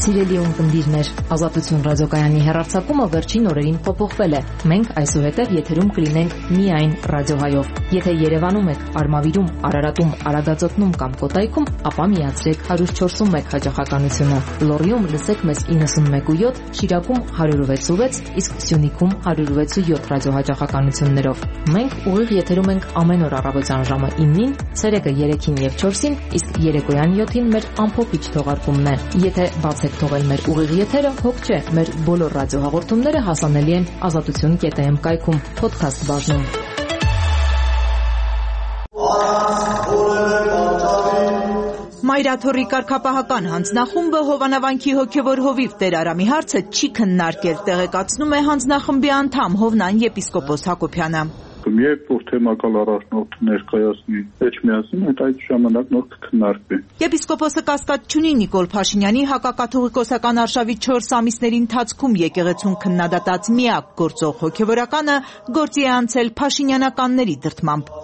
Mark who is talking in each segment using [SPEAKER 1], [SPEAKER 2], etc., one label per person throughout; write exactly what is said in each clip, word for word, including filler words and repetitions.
[SPEAKER 1] Սիրելի ունկնդիրներ, Ազատություն ռադիոկայանի հեռարձակումը վերջին օրերին փոփոխվել է։ Մենք այսուհետև եթերում կլինենք միայն ռադիոհայով։ Եթե Երևանում եք, Արմավիրում, Արարատում, Արագածոտնում կամ Կոտայքում, ապա միացրեք one oh four one հաջողականությունը։ Լոռիում լսեք մեզ ninety-one point seven, Շիրակում one oh six point six, իսկ Սյունիքում one oh six point seven ռադիոհաջողականություններով։ Մենք ուղիղ եթերում ենք ամեն օր առավոտյան ժամը nine-ին, ցերեկը three-ին եւ four-ին, իսկ երեկոյան seven-ին մեր ամփոփիչ թողարկումն է։ Եթե բացեք թողել մեր ուղիղ եթերը, հոգ չէ, մեր բոլոր ռադիոհաղորդումները հասանելի են ազատություն dot am կայքում, podcast բաժնում։
[SPEAKER 2] Մայրաթոռի կարգապահական հանձնախումբը Հովանավանքի հոգևոր հովիվ Տեր Արամի հարցը չի քննարկել, տեղեկացնում է հանձնախմբի անդամ Հովնան եպիսկոպոս Հակոբյանը։
[SPEAKER 3] Երբ որ թեմակալ առաջնորդը ներկայացնի Էջմիածին, այդ այդ ժամանակ նոր կքննարկվի։
[SPEAKER 2] Եպիսկոպոսը կասկած չունի Նիկոլ Փաշինյանի հակակաթողիկոսական արշավի four ամիսների ընթացքում եկեղեցուն քննադատած միակ գործող հոգևորականը գործի է անցել փաշինյանականների դրդմամբ։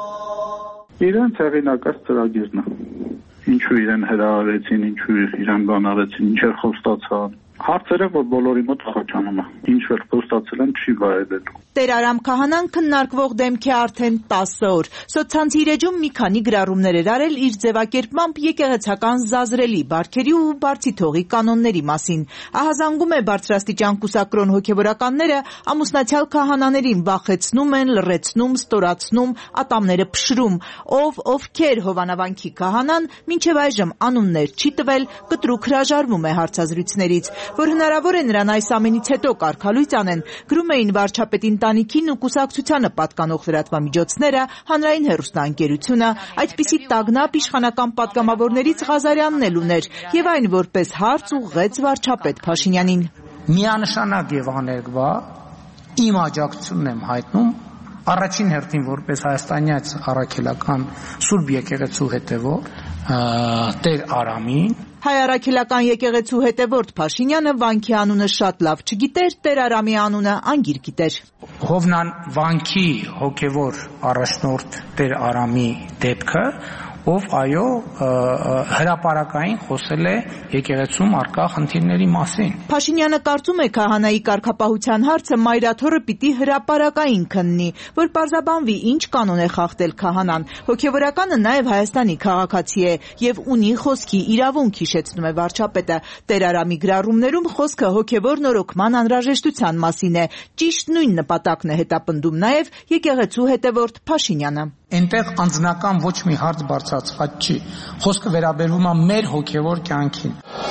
[SPEAKER 3] Իրենց հեղինակած ծրագիրն է։ Ինչու իրեն հրահարեցին, ինչու իրեն բան արեցին, ինչեր խոստացան։ Հարցերը, որ բոլորի մոտ խոչանում է, ինչ որ խոստացել են, չի վայելելու։
[SPEAKER 2] Տեր Արամ Քահանան քննարկվող դեմք է արդեն ten օր։ Սոցցանցի էջում մի քանի գրառումներ էր արել իր ձևակերպմամբ եկեղեցական զազրելի բարքերի ու բարձի թողի կանոնների մասին։ Ահազանգում է բարձրաստիճան կուսակրոն հոգևորականները ամուսնացյալ քահանաներին վախեցնում են, լռեցնում, ստորացնում, ատամները փշրում։ Ով ովքեր Հովանավանքի քահանան մինչև այժմ անուններ չի տվել, կտրուկ հրաժարվում է հարցազրույցներից, որ հնարավոր է նրան այս ամենից հետո կարգալույծ անեն, գրում էին վարչապետի ընտանիքին ու կուսակցությանը պատկանող լրատվամիջոցները, հանրային հեռուստաընկերությունը, այդպիսի տագնապ իշխանական պատգամավորներից Ղազարյանն էլ ուներ, եւ այն որպես հարց ուղղեց վարչապետ Փաշինյանին։
[SPEAKER 4] Միանշանակ եւ աներկբա իմ աջակցությունն եմ հայտնում առաջին հերթին որպես հայաստանյաց առաքելական Սուրբ եկեղեցու հետևորդ Տեր Արամին։
[SPEAKER 2] Հայ առաքելական եկեղեցու հետևորդ Փաշինյանը վանքի անունը շատ լավ չգիտեր, Տեր Արամի անունը անգիր գիտեր։
[SPEAKER 4] Հովնան վանքի հոգևոր առաջնորդ Տեր Արամի դեպքը, ով այո հրապարակային խոսել է եկեղեցում առկա խնդիրների մասին։
[SPEAKER 2] Փաշինյանը կարծում է քահանայի կարգապահության հարցը Մայրաթոռը պիտի հրապարակային քննի, որ պարզաբանվի ինչ կանոն է խախտել քահանան։ Հոգևորականը նաև Հայաստանի քաղաքացի է եւ ունի խոսքի իրավունք, հիշեցնում է վարչապետը։ Տեր Արամի գրառումներում խոսքը հոգևոր նորոգման անհրաժեշտության մասին է։ Ճիշտ նույն նպատակն է հետապնդում նաև եկեղեցու հետևորդ Փաշինյանը։
[SPEAKER 4] Այնտեղ անձնական ոչ մի հարց բարձրացված չի։ Խոսքը վերաբերվում է մեր հոգևոր կյանքին։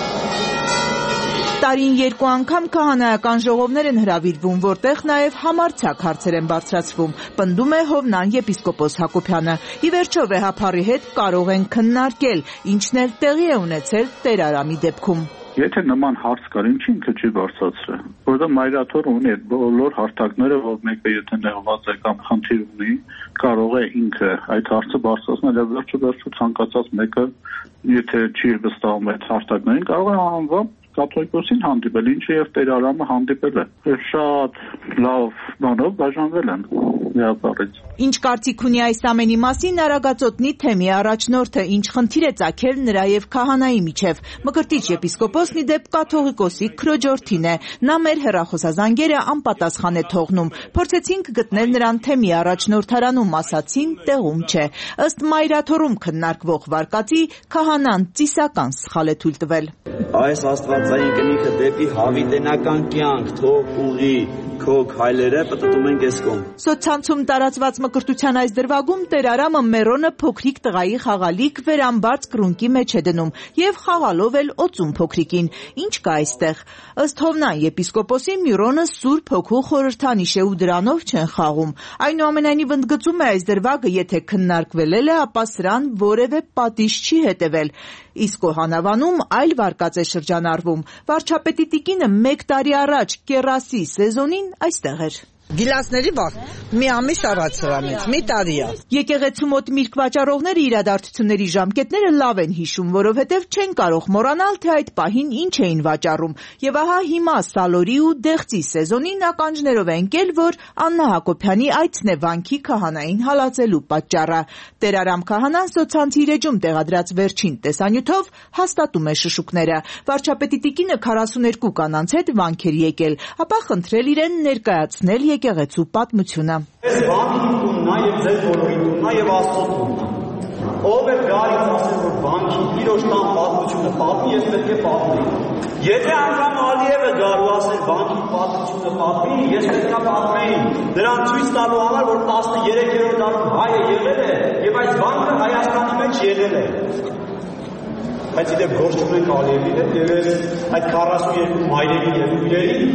[SPEAKER 2] Տարին երկու անգամ քահանայական ժողովներ են հրավիրվում, որտեղ նաև համարձակ հարցեր են բարձրացվում, պնդում է Հովնան եպիսկոպոս Հակոբյանը։ Ի վերջո վեհափառի հետ կարող են քննարկել, ինչն էլ տեղի է ունեցել Տեր Արամի դեպքում։
[SPEAKER 3] Եթե նման հարց կար, ինչի ինքը չի բարձրացրել, որովհետեւ Մայրաթոռը ունի այդ բոլոր հարթակները, որ մեկը եթե նեղված է կամ խնդիր ունի, կարող է ինքը այդ հարցը բարձրացնել եւ վերջը վերջը ցանկացած մեկը, եթե չի վստահում այդ հարթակներին, կարող է անվան կաթողիկոսին հանդիպել, ինչը եւ Տեր Արամը հանդիպել է։ Շատ լավ բանով բաժանվել են վեհապառից։
[SPEAKER 2] Ինչ կարծիք ունի այս ամենի մասին Արագածոտնի թեմի առաջնորդը, ինչ խնդիր է ծագել նրա եւ քահանայի միջև։ Մկրտիչ եպիսկոպոսն ի դեպ կաթողիկոսի քրոջորդին է։ Նա մեր հեռախոսազանգերը անպատասխան է թողնում։ Փորձեցինք գտնել նրան թեմի առաջնորդարանում, ասացին տեղում չէ։ Ըստ Մայրաթոռում քննարկվող վարկածի քահանան ծիսական սխալ է թույլ տվել։
[SPEAKER 5] Այս աստվածային կնիքը դեպի հավիտենական կյանք թող ուղի քո քայլերը պտտում են քեզ կողմ։
[SPEAKER 2] Սոցցանցում տարածված մկրտության այս դրվագում Տեր Արամը Մերոնը փոքրիկ տղայի խաղալիք վերամբարձ կրունկի մեջ է դնում եւ խաղալով էլ օծում փոքրիկին։ Ինչ կա այստեղ։ Ըստ Հովնան եպիսկոպոսի Միրոնը Սուրբ Հոգու խորհրդանիշ է ու դրանով չեն խաղում։ Այնուամենայնիվ ընդգծում է այս դրվագը եթե քննարկվել է, ապա սրան որևէ պատիժ չի հետևել։ Իսկ Հովանավանում այլ վարկած է շրջանառվում։ Վարչապետի տիկինը մեկ տարի առաջ կեռասի սեզոնին այստեղ էր։
[SPEAKER 6] Գիլասների վաղ մի ամիս առաջ սրանից, մի տարի է։
[SPEAKER 2] Եկեղեցու մոտ միրգ վաճառողները իրադարձությունների ժամկետները լավ են հիշում, որովհետև չեն կարող մոռանալ, թե այդ պահին ինչ էին վաճառում։ Եվ ահա հիմա սալորի ու դեղցի սեզոնին ականջներով է ընկել, որ Աննա Հակոբյանի այցն է վանքի քահանային հալածելու պատճառը։ Տեր Արամ քահանան սոցցանցիր էջում տեղադրած վերջին տեսանյութով հաստատում է շշուկները։ Վարչապետի տիկինը քառասուներկու կանանց հետ վանքեր եկել, ապա խնդրել իրեն ներկայացնել եկեղեցու պատմությունը։
[SPEAKER 5] Ես վանքի տունն է եւ ձեր բոլորի տունն է եւ Աստծո տունն է։ Ով է գալիս ասել, որ վանքի իրոք տան պատմությունը պատմի, ես պետք է պատմեմ։ Եթե անգամ Ալիևը գալու ասել վանքի պատմությունը պատմի, ես պետք է պատմեի։ Նրան ցույց տալու համար, որ տասներկերորդ դարում հայը եղել է եւ այս վանքը Հայաստանի մեջ եղել է։ Բայց իդեպ գործ ունենք Ալիևին հետ եւ ես այդ քառասուներկու մայրերի եւ հյուրերի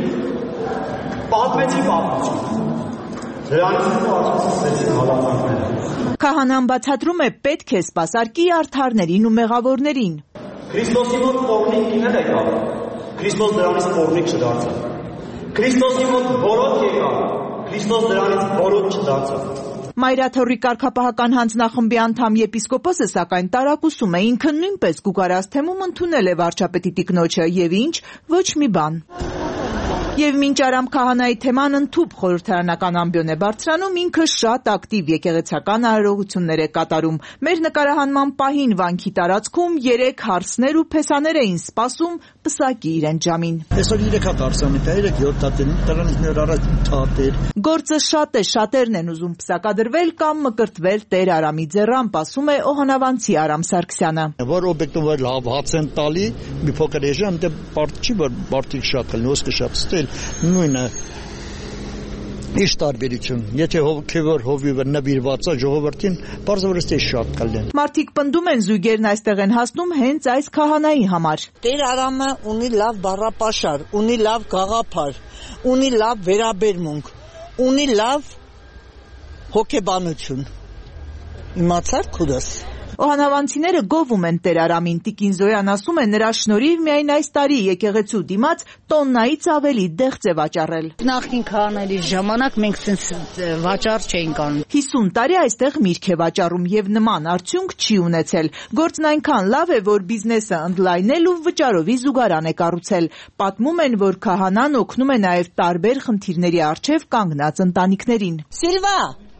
[SPEAKER 5] պատմեցի պատմությունը։ Դրանից հետո ասացին հալածանքները։
[SPEAKER 2] Քահանան բացատրում է պետք է սպասարկի արդարներին ու մեղավորներին։
[SPEAKER 5] Քրիստոսի մոտ փորնիկ կինել եկավ։ Քրիստոս դրանից փորնիկ չդարձավ։ Քրիստոսի մոտ բորոտ եկավ։ Քրիստոս դրանից բորոտ չդարձավ։
[SPEAKER 2] Մայրաթոռի կարգապահական հանձնախմբի անդամ եպիսկոպոսը սակայն տարակուսում է, ինքը նույնպես Գուգարաս թեմում ընդունել է վարչապետի տիկնոջը եւ ինչ, ոչ մի բան։ Եվ մինչ Արամ քահանայի թեման ընդհուպ խորհրդարանական ամբիոն է բարձրանում, ինքը շատ ակտիվ եկեղեցական արարողություններ է կատարում։ Մեր նկարահանման պահին վանքի տարածքում երեք հարսներ ու փեսաներ էին սպասում պսակի իրեն ժամին։
[SPEAKER 7] Այսօր երեք հատ արսանի տա, երեք յոթ հատ, դրանից մի օր առաջ ութ էր։
[SPEAKER 2] Գործը շատ է, շատերն են ուզում պսակադրվել կամ մկրտվել Տեր Արամի ձեռամբ, ասում է օհանավանցի Արամ Սարգսյանը։
[SPEAKER 7] Որ օբյեկտով լավ հաց են տալի, մի փոքր էժան, դե բարդ չի, որ բարդիկ շատ կլինի, ոսկե շատ ստել, նույնը Իշ տարբերություն, եթե հոգևոր հովիվը նվիրված է ժողովրդին, բարձրապես թե շատ կլինեն։
[SPEAKER 2] Մարդիկ պնդում են զույգերն այստեղ են հասնում հենց այս քահանայի համար։
[SPEAKER 6] Տեր Արամը ունի լավ բառապաշար, ունի լավ գաղափար, ունի լավ վերաբերմունք, ունի լավ հոգեբանություն։ Իմացար քուրս։
[SPEAKER 2] Օհանավանցիները գովում են Տեր Արամին, տիկին Զոյան ասում է նրա շնորհիվ միայն այս տարի եկեղեցու դիմաց տոննայից ավելի դեղց է վաճառել։
[SPEAKER 8] Նախկին քահանայի ժամանակ մենք սենց վաճառ չէինք անում։
[SPEAKER 2] հիսուն տարի այստեղ միրգ է վաճառում եւ նման արդյունք չի ունեցել։ Գործն այնքան լավ է, որ բիզնեսը ընդլայնել ու վճարովի զուգարան է կառուցել։ Պատմում են, որ քահանան օգնում է նաեւ տարբեր խնդիրների առջեւ կանգնած ընտանիքներին։
[SPEAKER 6] Սիլվա,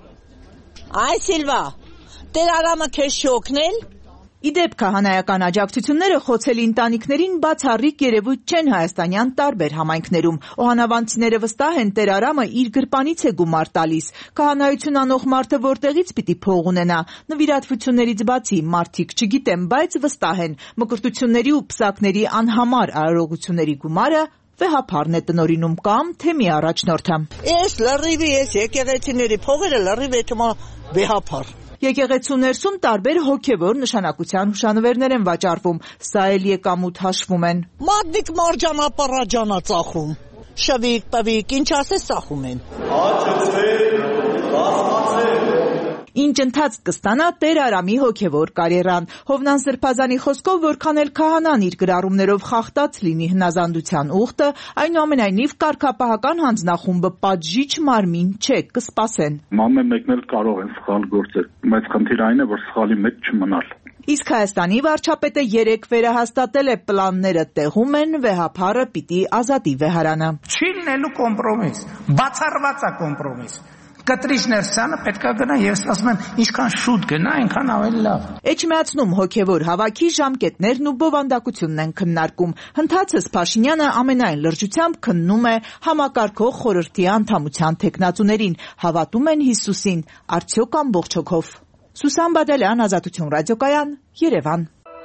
[SPEAKER 6] այ Սիլվա, Տեր Արամը քեզ չի օգնել։
[SPEAKER 2] Իդեպ քահանայական աջակցությունները խոցելի ընտանիքներին բացառիկ երևույթ չեն հայաստանյան տարբեր համայնքներում։ Օհանավանցիները վստահ են Տեր Արամը իր գրպանից է գումար տալիս։ Քահանայություն անող մարդը որտեղից պիտի փող ունենա։ Նվիրատվություններից բացի մարդիկ չգիտեն, բայց վստահ են մկրտությունների ու պսակների անհամար արարողությունների գումարը վեհափառն է տնօրինում կամ թեմի առաջնորդը։
[SPEAKER 6] Ես լրիվ ես եկեղեցիների փողերը լրիվ էտմա վեհափառ։
[SPEAKER 2] Եկեղեցու ներսում տարբեր հոգևոր նշանակության հուշանվերներ են վաճառվում, սա էլ եկամուտ հաշվում են։
[SPEAKER 6] Մարդիկ մարջանապարաջանա ծախում, շվիկ, պվիկ, ինչ ասես ծախում են։
[SPEAKER 5] Աճեցեք, բազմացեք։
[SPEAKER 2] Ինչ ընթացք կստանա Տեր Արամի հոգևոր կարիերան։ Հովնան Սրբազանի խոսքով, որքան էլ քահանան իր գրառումներով խախտած լինի հնազանդության ուխտը, այնուամենայնիվ կարգապահական հանձնախումբը պատժիչ մարմին չէ, կսպասեն։
[SPEAKER 3] Մամե մեկն էլ կարող են սխալ գործել, բայց խնդիրը այն է, որ սխալի մեջ չմնալ։
[SPEAKER 2] Իսկ Հայաստանի վարչապետը երեք վերահաստատել է պլանները տեղում են, վեհափառը պիտի ազատի վեհարանը։
[SPEAKER 4] Չի լինելու կոմպրոմիս, բացառված է կոմպրոմիս։ Կտրիչներ սանը պետքա գնա, ես ասում եմ, ինչքան շուտ գնա, այնքան ավելի լավ։
[SPEAKER 2] Էջմիածնում հոգևոր հավաքի ժամկետներն ու բովանդակությունն են քննարկում։ Հնդածս Փաշինյանը ամենայն լրջությամբ քննում է համակարգող խորհրդի անդամության թեկնածուներին, հավատում են Հիսուսին, արդյոք ամբողջ հոգով։ Սուսան Բադալյան, Ազատություն ռադիոկայան, Երևան։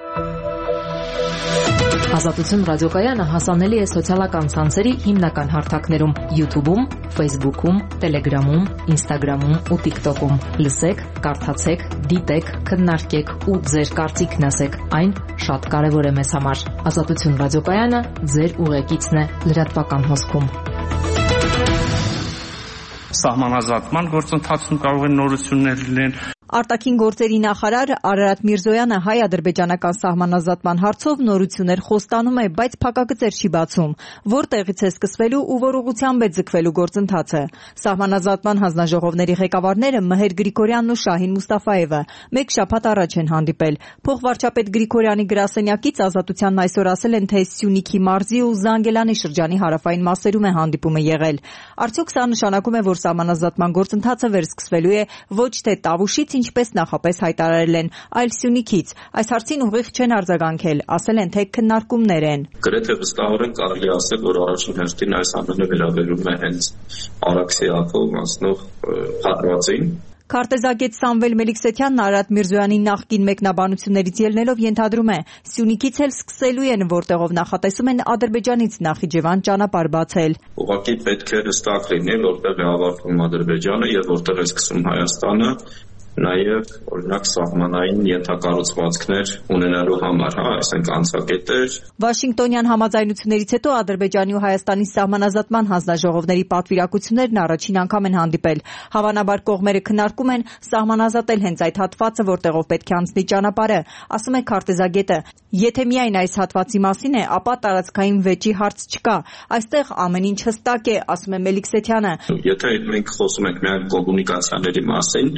[SPEAKER 1] Ազատություն ռադիոկայանը հասանելի է սոցիալական ցանցերի հիմնական հարթակներում՝ YouTube-ում, Facebook-ում, Telegram-ում, Instagram-ում ու TikTok-ում։ Լսեք, կարդացեք, դիտեք, քննարկեք ու ձեր կարծիքն ասեք։ Այն շատ կարևոր է մեզ համար։ Ազատություն ռադիոկայանը ձեր ուղեկիցն է լրատվական հոսքում։
[SPEAKER 9] Սահմանազատման գործընթացում կարող են նորություններ լինել։
[SPEAKER 2] Արտաքին գործերի նախարար Արարատ Միրզոյանը հայ-ադրբեջանական սահմանազատման հարցով նորություններ խոստանում է, բայց փակագծեր չի բացում, որտեղից է սկսվելու ու որ ուղղությամբ է ձգվելու գործընթացը։ Սահմանազատման հանձնաժողովների ղեկավարները Մհեր Գրիգորյանն ու Շահին Մուստաֆաևը մեկ շաբաթ առաջ են հանդիպել։ Փոխվարչապետ Գրիգորյանի գրասենյակից Ազատությանն այսօր ասել են, թե Սյունիքի մարզի ու Զանգելանի շրջանի հարավային մասերում է հանդիպումը եղել։ Արդյոք սա նշանակում է, որ սահմանազատման գործընթացը վերսկսվելու է ոչ թե Տավուշից, ինչպես նախապես հայտարարել են, այլ Սյունիքից։ Այս հարցին ուղիղ չեն արձագանքել, ասել են, թե քննարկումներ են։
[SPEAKER 9] Գրեթե վստահորեն կարելի ասել, որ առաջին հերթին այս ամենը վերաբերում է հենց Արաքսի ափով անցնող հատվածին։
[SPEAKER 2] Քարտեզագետ Սամվել Մելիքսեթյանն Արարատ Միրզոյանի նախկին մեկնաբանություններից ելնելով ենթադրում է, Սյունիքից էլ սկսելու են, որտեղով նախատեսում են Ադրբեջանից Նախիջևան ճանապարհ բացել։
[SPEAKER 9] Ուղղակի պետք է հստակ լինի, որտեղ է ավարտվում Ադրբեջանը եւ որտեղ է սկսում Հայաստանը, նաև օրինակ սահմանային ենթակառուցվածքներ ունենալու համար, հա, այսինքն անցակետեր։
[SPEAKER 2] Վաշինգտոնյան համաձայնություններից հետո Ադրբեջանի ու Հայաստանի սահմանազատման հանձնաժողովների պատվիրակություններն առաջին անգամ են հանդիպել։ Հավանաբար կողմերը քննարկում են սահմանազատել հենց այդ հատվածը, որտեղով պետք է անցնի ճանապարհը, ասում է քարտեզագետը։ Եթե միայն այս հատվածի մասին է, ապա տարածքային վեճի հարց չկա։ Այստեղ ամեն ինչ հստակ է, ասում է Մելիքսեթյանը։
[SPEAKER 9] Եթե մենք խոսում ենք միայն կոմունիկացիաների մասին,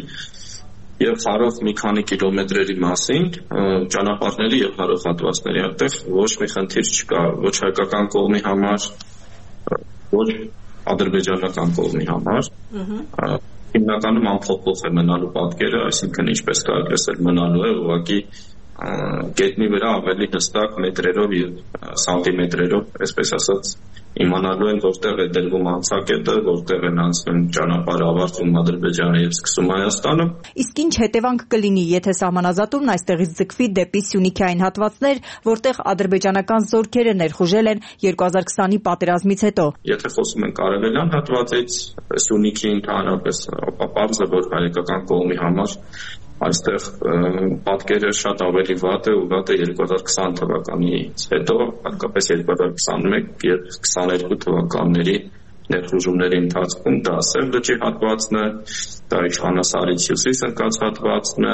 [SPEAKER 9] եւ հարով մի քանի կիլոմետրերի մասին, ճանապարհների եւ հարով հատվածների այդտեղ ոչ մի խնդիր չկա, ոչ հայկական կողմի համար, ոչ ադրբեջանական կողմի համար։ Հիմնականում անփոփոխ է մնալու պատկերը, այսինքն ինչպես կարելի է մնալու է ուղղակի գետնի վրա ավելի հստակ մետրերով եւ սանտիմետրերով, այսպես ասած, իմանալու են որտեղ է դրվում անցակետը, որտեղ են անցնում ճանապարհը ավարտվում Ադրբեջանը եւ սկսում Հայաստանը։ Իսկ ինչ հետևանք կլինի, եթե սահմանազատումն այստեղից ձգվի դեպի Սյունիքի այն հատվածներ, որտեղ ադրբեջանական զորքերը ներխուժել են երկու հազար քսանի պատերազմից հետո։ Եթե խոսում ենք արևելյան հատվածից, Սյունիքի ընդհանրապես, ապա պարզ է, որ հայկական կողմի համար այստեղ պատկերը շատ ավելի վատ է ու վատ է երկու հազար քսան թվականից հետո, հատկապես երկու հազար քսանմեկ եւ քսաներկու թվականների ներխուժումների ընթացքում դա Սև լճի հատվածն է, դա Իշխանասարից հյուսիս ընկած հատվածն է,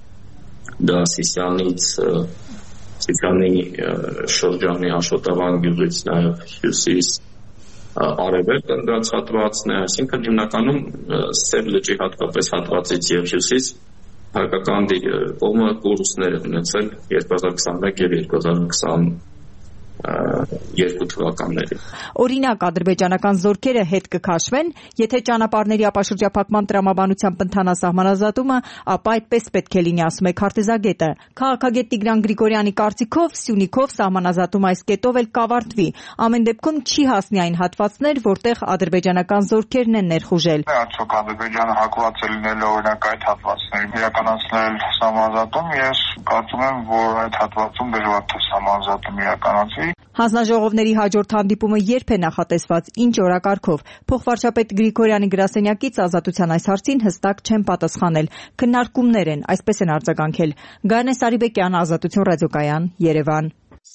[SPEAKER 9] դա Սիսյանից Սիսյանի շրջանի Աշոտավան գյուղից նաեւ հյուսիս արևելք ընկած հատվածն է, այսինքն հիմնականում Սև լճի հատկապես հատվածից եւ հյուսիս հայկական կողմը կորուստներ են ունեցել երկու հազար քսանմեկ եւ երկու հազար քսաներկու թվականներին։ Օրինակ, ադրբեջանական զորքերը հետ կքաշվեն, եթե ճանապարհների ապաշրջափակման տրամաբանությամբ ընթանա սահմանազատումը, ապա այդպես պետք է լինի, ասում է քարտեզագետը։ Քաղաքագետ Տիգրան Գրիգորյանի կարծիքով Սյունիքով սահմանազատում այս կետով էլ կավարտվի։ Ամեն դեպքում չի հասնի այն հատվածներ, որտեղ ադրբեջանական զորքերն են ներխուժել։
[SPEAKER 10] Արդյոք Ադրբեջանը հակված է լինելու օրինակ այդ հատվածներում իրականացնել սահմանազատում, ես կարծում եմ, որ այդ հատվածում դժվար թե սահմանազատում իրականացվի։
[SPEAKER 2] Հանձնաժողովների հաջորդ հանդիպումը երբ է նախատեսված, ինչ օրակարգով։ Փոխվարչապետ Գրիգորյանի գրասենյակից Ազատության այս հարցին հստակ չեն պատասխանել։ Քննարկումներ են, այսպես են արձագանքել։ Գայանե Սարիբեկյան, Ազատություն ռադիոկայան, Երևան։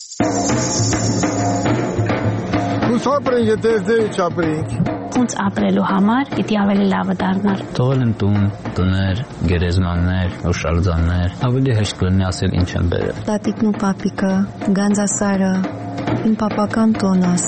[SPEAKER 11] Ուսապրեն, եթե դե չապրենք։
[SPEAKER 12] Ոնց ապրելու համար պիտի ավելի լավը դառնար։
[SPEAKER 13] Թողել են տուն, տներ, գերեզմաններ, հուշարձաններ, ավելի հեշտ կլինի ասել ինչ են բերել։
[SPEAKER 14] Տատիկն ու պապիկը, Գանձասարը, իմ պապական տոնս։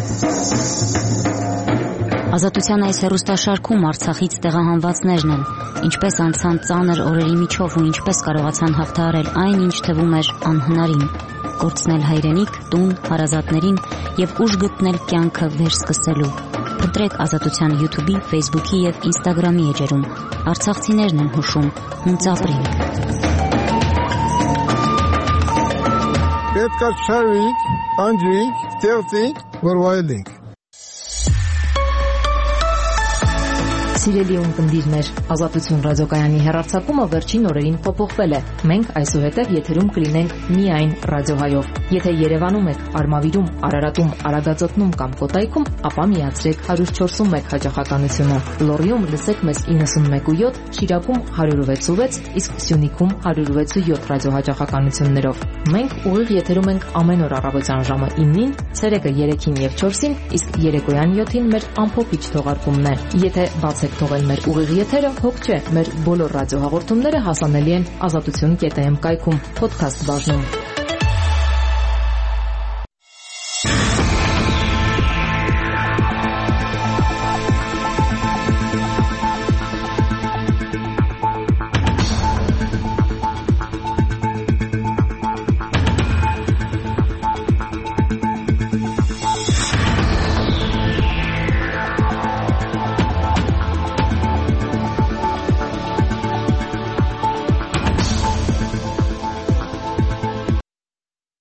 [SPEAKER 15] Ազատության այս հեռուստաշարքում Արցախից տեղահանվածներն են, ինչպես անցան ծանր օրերի միջով ու ինչպես կարողացան հաղթահարել այն, ինչ թվում էր անհնարին, կորցնել հայրենիք, տուն, հարազատներին եւ ուժ գտնել կյանքը վերսկսելու։ Ընտրեք Ազատության YouTube-ի, Facebook-ի եւ Instagram-ի էջերում։ Արցախցիներն են հուշում, ոնց ապրենք։
[SPEAKER 11] Պետք է շարվենք, անջրենք, ստեղծենք, որ վայելենք։
[SPEAKER 1] Սիրելի ունկնդիրներ, Ազատություն ռադիոկայանի հեռարձակումը վերջին օրերին փոփոխվել է։ Մենք այսուհետև եթերում կլինենք միայն ռադիոհայով։ Եթե Երևանում եք, Արմավիրում, Արարատում, Արագածոտնում կամ Կոտայքում, ապա միացրեք հարյուր չորսունմեկ հաճախականությունը։ Լոռիում լսեք մեզ իննսունմեկ ու յոթ, Շիրակում հարյուր վեց ու վեց, իսկ Սյունիքում հարյուր վեց ու յոթ ռադիոհաճախականություններով։ Մենք ուղիղ եթերում ենք ամեն օր առավոտյան ժամը իննին, ցերեկը երեքին եւ չորսին, իսկ երեկոյան յոթին մեր ամփոփիչ թողարկումն է։ Եթե բաց եք թողել մեր ուղիղ եթերը, հոգ չէ, մեր բոլոր ռադիոհաղորդումները հասանելի են ազատություն կետ էմ կայքում, podcast բաժնում։